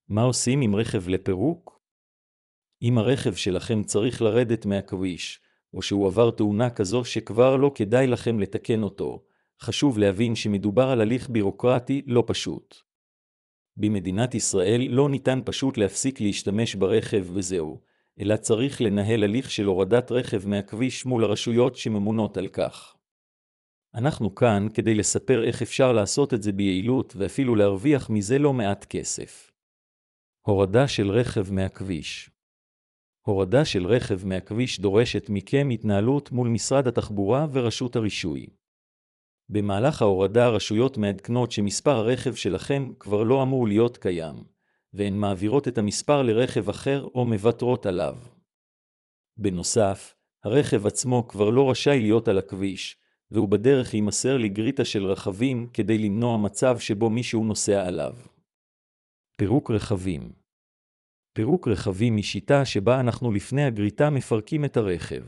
מה עושים עם רכב לפירוק? אם הרכב שלכם צריך לרדת מהכביש, או שהוא עבר תאונה כזו שכבר לא כדאי לכם לתקן אותו, חשוב להבין שמדובר על הליך בירוקרטי לא פשוט. במדינת ישראל לא ניתן פשוט להפסיק להשתמש ברכב וזהו, אלא צריך לנהל הליך של הורדת רכב מהכביש מול הרשויות שממונות על כך. אנחנו כאן כדי לספר איך אפשר לעשות את זה ביעילות ואפילו להרוויח מזה לא מעט כסף. הורדה של רכב מהכביש. הורדה של רכב מהכביש דורשת מכם התנהלות מול משרד התחבורה ורשות הרישוי. במהלך ההורדה הרשויות מעדכנות שמספר הרכב שלכם כבר לא אמור להיות קיים, והן מעבירות את המספר לרכב אחר או מוותרות עליו. בנוסף, הרכב עצמו כבר לא רשאי להיות על הכביש, והוא בדרך יימסר לגריטה של רכבים כדי למנוע מצב שבו מישהו נוסע עליו. פירוק רכבים. פירוק רכבים היא שיטה שבה אנחנו לפני הגריטה מפרקים את הרכב.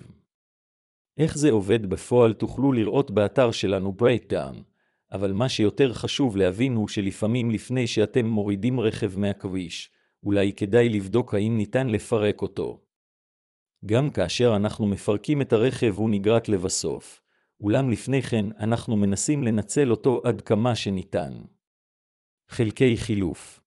איך זה עובד בפועל תוכלו לראות באתר שלנו breakdown, אבל מה שיותר חשוב להבין הוא שלפעמים לפני שאתם מורידים רכב מהכביש, אולי כדאי לבדוק האם ניתן לפרק אותו. גם כאשר אנחנו מפרקים את הרכב הוא נגרט לבסוף, אולם לפני כן אנחנו מנסים לנצל אותו עד כמה שניתן. חלקי חילוף.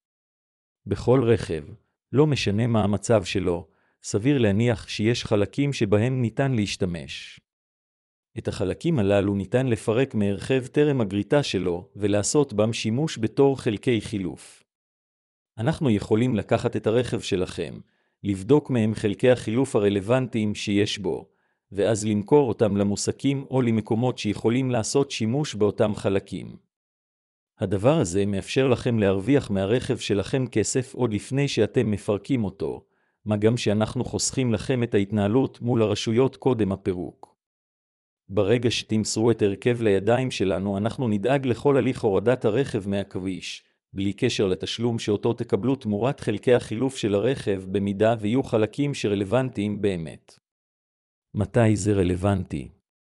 בכל רכב, לא משנה מה המצב שלו, סביר להניח שיש חלקים שבהם ניתן להשתמש. את החלקים הללו ניתן לפרק מהרכב טרם הגריטה שלו ולעשות בם שימוש בתור חלקי חילוף. אנחנו יכולים לקחת את הרכב שלכם, לבדוק מהם חלקי החילוף הרלוונטיים שיש בו, ואז למכור אותם למוסקים או למקומות שיכולים לעשות שימוש באותם חלקים. הדבר הזה מאפשר לכם להרוויח מהרכב שלכם כסף עוד לפני שאתם מפרקים אותו, מה גם שאנחנו חוסכים לכם את ההתנהלות מול הרשויות קודם הפירוק. ברגע שתמסרו את הרכב לידיים שלנו, אנחנו נדאג לכל הליך הורדת הרכב מהכביש, בלי קשר לתשלום שאותו תקבלו תמורת חלקי החילוף של הרכב במידה ויהיו חלקים שרלוונטיים באמת. מתי זה רלוונטי?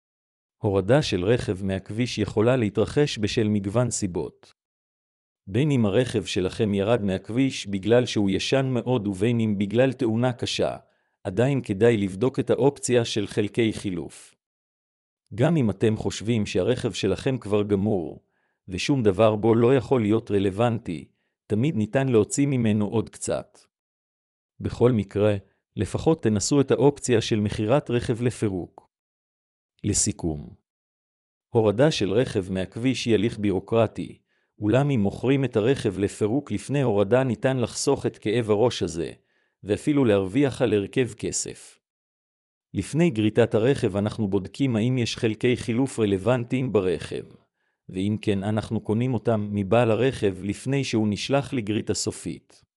הורדה של רכב מהכביש יכולה להתרחש בשל מגוון סיבות. בין אם הרכב שלכם ירד מהכביש בגלל שהוא ישן מאוד ובין אם בגלל תאונה קשה, עדיין כדאי לבדוק את האופציה של חלקי חילוף. גם אם אתם חושבים שהרכב שלכם כבר גמור, ושום דבר בו לא יכול להיות רלוונטי, תמיד ניתן להוציא ממנו עוד קצת. בכל מקרה, לפחות תנסו את האופציה של מכירת רכב לפירוק. לסיכום, הורדה של רכב מהכביש היא הליך בירוקרטי, אולם אם מוכרים את הרכב לפירוק לפני הורדה ניתן לחסוך את כאב הראש הזה, ואפילו להרוויח על הרכב כסף. לפני גריטת הרכב אנחנו בודקים האם יש חלקי חילוף רלוונטיים ברכב, ואם כן אנחנו קונים אותם מבעל הרכב לפני שהוא נשלח לגריטה סופית.